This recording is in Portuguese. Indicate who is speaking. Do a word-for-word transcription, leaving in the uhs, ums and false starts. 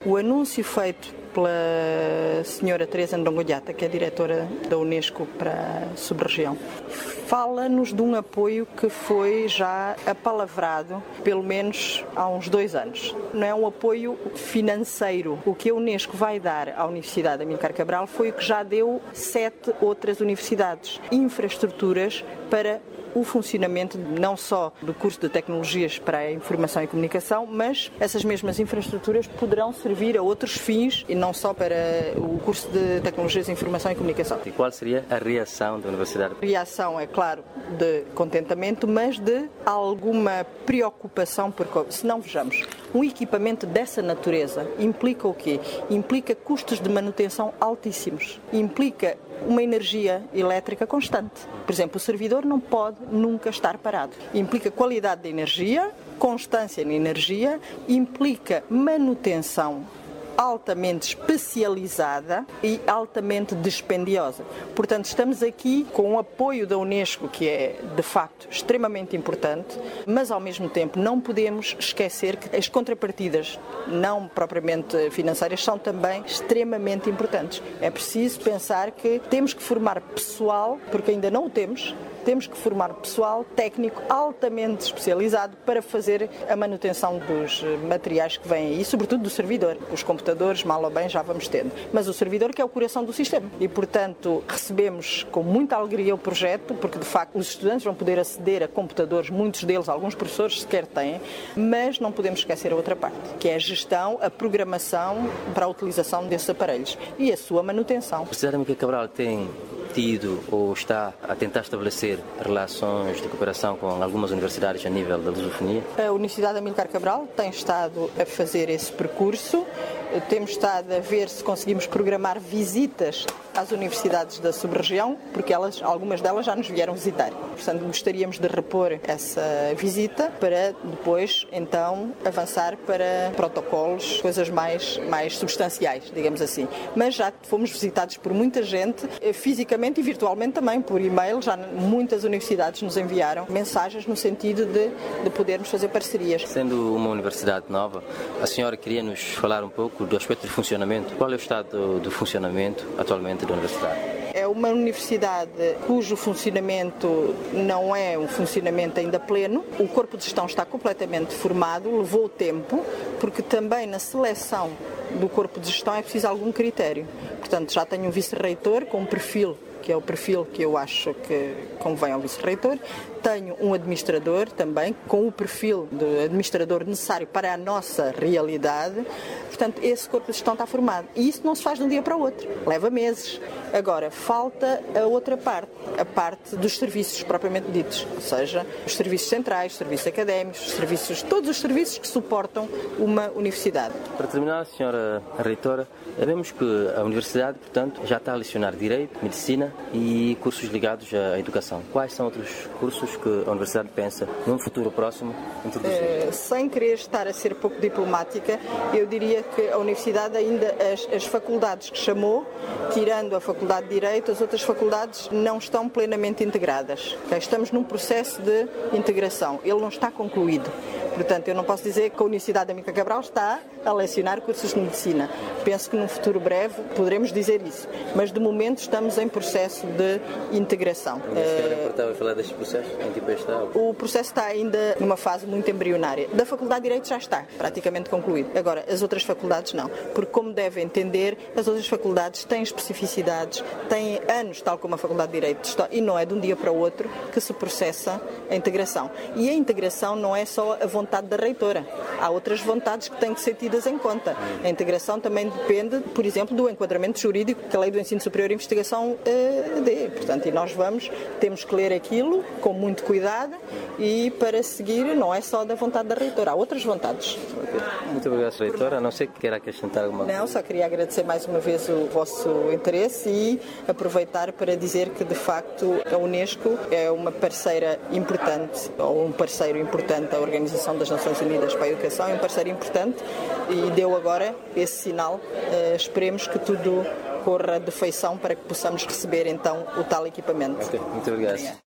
Speaker 1: O anúncio feito pela senhora Teresa Ndongolhata, que é diretora da Unesco para a sub-região, fala-nos de um apoio que foi já apalavrado, pelo menos há uns dois anos. Não é um apoio financeiro. O que a Unesco vai dar à Universidade Amílcar Cabral foi o que já deu sete outras universidades. Infraestruturas para o funcionamento não só do curso de Tecnologias para a Informação e Comunicação, mas essas mesmas infraestruturas poderão servir a outros fins e não só para o curso de Tecnologias, Informação e Comunicação.
Speaker 2: E qual seria a reação da Universidade?
Speaker 1: A reação é, claro, de contentamento, mas de alguma preocupação, porque, se não vejamos, um equipamento dessa natureza implica o quê? Implica custos de manutenção altíssimos, implica uma energia elétrica constante. Por exemplo, o servidor não pode nunca estar parado. Implica qualidade de energia, constância na energia, implica manutenção altamente especializada e altamente dispendiosa. Portanto, estamos aqui com o apoio da Unesco, que é, de facto, extremamente importante, mas, ao mesmo tempo, não podemos esquecer que as contrapartidas, não propriamente financeiras, são também extremamente importantes. É preciso pensar que temos que formar pessoal, porque ainda não o temos, temos que formar pessoal técnico altamente especializado para fazer a manutenção dos materiais que vêm aí, sobretudo do servidor. Os computadores, mal ou bem, já vamos tendo. Mas o servidor que é o coração do sistema. E, portanto, recebemos com muita alegria o projeto, porque, de facto, os estudantes vão poder aceder a computadores, muitos deles, alguns professores sequer têm, mas não podemos esquecer a outra parte, que é a gestão, a programação para a utilização desses aparelhos e a sua manutenção.
Speaker 2: A Universidade Amílcar Cabral tem tido ou está a tentar estabelecer relações de cooperação com algumas universidades a nível da lusofonia?
Speaker 1: A Universidade Amílcar Cabral tem estado a fazer esse percurso. Temos estado a ver se conseguimos programar visitas às universidades da sub-região, porque elas, algumas delas já nos vieram visitar. Portanto, gostaríamos de repor essa visita para depois, então, avançar para protocolos, coisas mais, mais substanciais, digamos assim. Mas já fomos visitados por muita gente, fisicamente e virtualmente também, por e-mail. Já muitas universidades nos enviaram mensagens no sentido de, de podermos fazer parcerias.
Speaker 2: Sendo uma universidade nova, a senhora queria nos falar um pouco do aspecto de funcionamento. Qual é o estado do funcionamento atualmente da universidade?
Speaker 1: É uma universidade cujo funcionamento não é um funcionamento ainda pleno. O corpo de gestão está completamente formado, levou tempo, porque também na seleção do corpo de gestão é preciso algum critério. Portanto, já tenho um vice-reitor com um perfil, que é o perfil que eu acho que convém ao vice-reitor. Tenho um administrador também, com o perfil do administrador necessário para a nossa realidade. Portanto, esse corpo de gestão está formado. E isso não se faz de um dia para o outro. Leva meses. Agora, falta a outra parte, a parte dos serviços propriamente ditos. Ou seja, os serviços centrais, os serviços académicos, os serviços, todos os serviços que suportam uma universidade.
Speaker 2: Para terminar, senhora Reitora, sabemos que a universidade, portanto, já está a lecionar Direito, Medicina e cursos ligados à educação. Quais são outros cursos que a universidade pensa, num futuro próximo, introduzir?
Speaker 1: Uh, sem querer estar a ser pouco diplomática, eu diria que a universidade ainda, as, as faculdades que chamou, tirando a Faculdade de Direito, as outras faculdades não estão plenamente integradas. Okay? Estamos num processo de integração. Ele não está concluído. Portanto, eu não posso dizer que a Universidade Amílcar Cabral está a lecionar cursos de medicina. Penso que num futuro breve poderemos dizer isso. Mas, de momento, estamos em processo de integração.
Speaker 2: É confortável falar deste processo? Em que pé está?
Speaker 1: O processo está ainda numa fase muito embrionária. Da Faculdade de Direito já está praticamente concluído. Agora, as outras faculdades não. Porque, como devem entender, as outras faculdades têm especificidades, têm anos, tal como a Faculdade de Direito, e não é de um dia para o outro que se processa a integração. E a integração não é só a vontade da reitora. Há outras vontades que têm que ser tidas em conta. A integração também depende, por exemplo, do enquadramento jurídico que a Lei do Ensino Superior e Investigação uh, dê. Portanto, e nós vamos, temos que ler aquilo com muito cuidado e para seguir não é só da vontade da reitora, há outras vontades.
Speaker 2: Okay. Muito obrigado, reitora. A não ser que queira acrescentar alguma coisa.
Speaker 1: Não, só queria agradecer mais uma vez o vosso interesse e aproveitar para dizer que, de facto, a Unesco é uma parceira importante, ou um parceiro importante da Organização das Nações Unidas para a Educação, é um parceiro importante e deu agora esse sinal. Uh, esperemos que tudo corra de feição para que possamos receber então o tal equipamento.
Speaker 2: Okay, muito obrigado.